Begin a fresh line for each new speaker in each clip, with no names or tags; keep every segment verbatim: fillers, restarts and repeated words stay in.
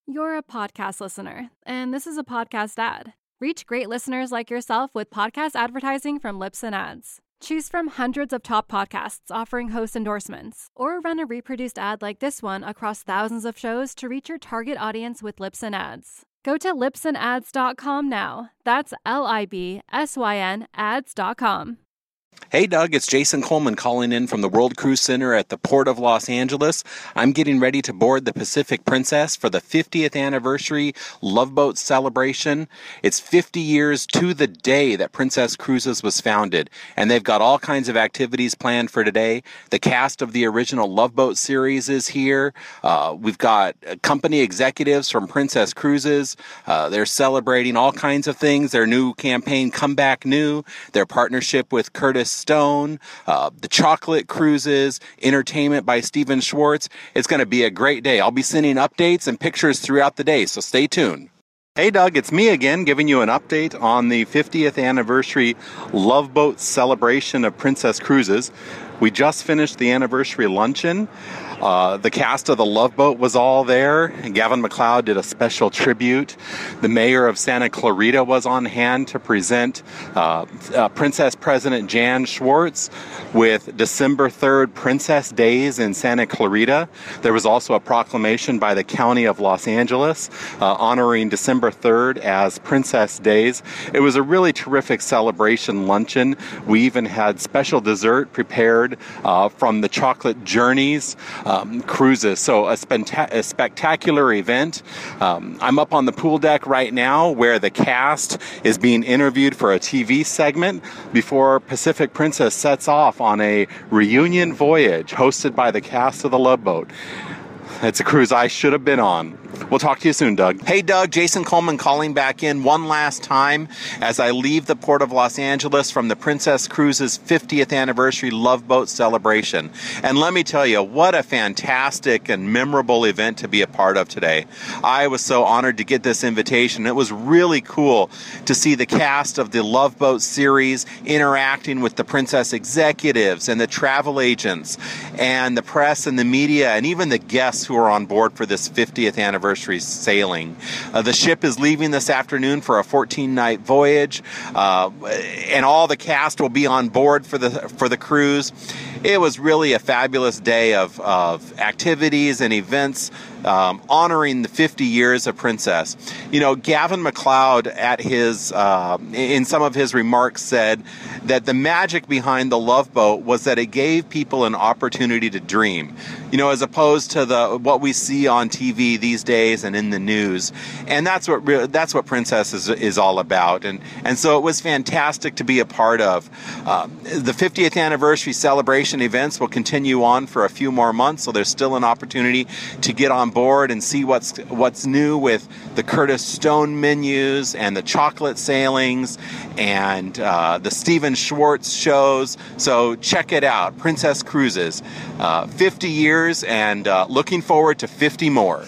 You're a podcast listener, and this is a podcast ad. Reach great listeners like yourself with podcast advertising from Libsyn Ads. Choose from hundreds of top podcasts offering host endorsements, or run a reproduced ad like this one across thousands of shows to reach your target audience with Libsyn Ads. Go to libsyn ads dot com now. That's L I B S Y N ads dot com.
Hey, Doug, it's Jason Coleman calling in from the World Cruise Center at the Port of Los Angeles. I'm getting ready to board the Pacific Princess for the fiftieth anniversary Love Boat celebration. It's fifty years to the day that Princess Cruises was founded, and they've got all kinds of activities planned for today. The cast of the original Love Boat series is here. Uh, we've got company executives from Princess Cruises. Uh, they're celebrating all kinds of things. Their new campaign, Come Back New, their partnership with Curtis Stone, uh, the chocolate cruises, entertainment by Stephen Schwartz. It's going to be a great day. I'll be sending updates and pictures throughout the day, so stay tuned. Hey, Doug, it's me again giving you an update on the fiftieth anniversary Love Boat celebration of Princess Cruises. We just finished the anniversary luncheon. Uh, the cast of the Love Boat was all there. Gavin MacLeod did a special tribute. The mayor of Santa Clarita was on hand to present uh, uh, Princess President Jan Schwartz with December third Princess Days in Santa Clarita. There was also a proclamation by the County of Los Angeles uh, honoring December third as Princess Days. It was a really terrific celebration luncheon. We even had special dessert prepared uh, from the Chocolate Journeys Um, cruises. So a, spenta- a spectacular event. Um, I'm up on the pool deck right now where the cast is being interviewed for a T V segment before Pacific Princess sets off on a reunion voyage hosted by the cast of the Love Boat. It's a cruise I should have been on. We'll talk to you soon, Doug. Hey, Doug, Jason Coleman calling back in one last time as I leave the Port of Los Angeles from the Princess Cruises fiftieth anniversary Love Boat celebration. And let me tell you, what a fantastic and memorable event to be a part of today. I was so honored to get this invitation. It was really cool to see the cast of the Love Boat series interacting with the Princess executives and the travel agents and the press and the media and even the guests who are on board for this fiftieth anniversary sailing. Uh, the ship is leaving this afternoon for a fourteen-night voyage, uh, and all the cast will be on board for the for the cruise. It was really a fabulous day of, of activities and events um, honoring the fifty years of Princess. You know, Gavin MacLeod at his uh, in some of his remarks said that the magic behind the Love Boat was that it gave people an opportunity to dream. You know, as opposed to the what we see on T V these days and in the news, and that's what re- that's what Princess is is all about. And and so it was fantastic to be a part of. Uh, the fiftieth anniversary celebration events will continue on for a few more months, so there's still an opportunity to get on board and see what's what's new with the Curtis Stone menus and the chocolate sailings and uh, the Stephen Schwartz shows. So check it out, Princess Cruises, uh, fifty years, and uh, looking forward to fifty more.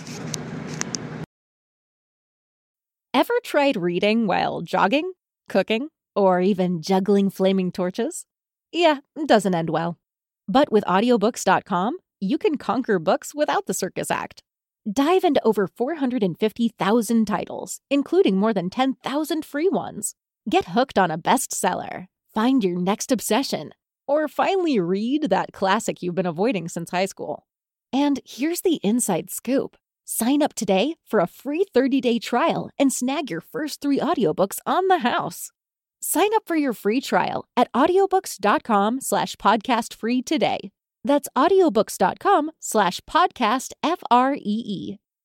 Ever tried reading while jogging, cooking, or even juggling flaming torches? Yeah, it doesn't end well. But with audiobooks dot com, you can conquer books without the circus act. Dive into over four hundred fifty thousand titles, including more than ten thousand free ones. Get hooked on a bestseller, find your next obsession, or finally read that classic you've been avoiding since high school. And here's the inside scoop. Sign up today for a free thirty-day trial and snag your first three audiobooks on the house. Sign up for your free trial at audiobooks dot com slash podcast free today. That's audiobooks dot com slash podcast F R E E.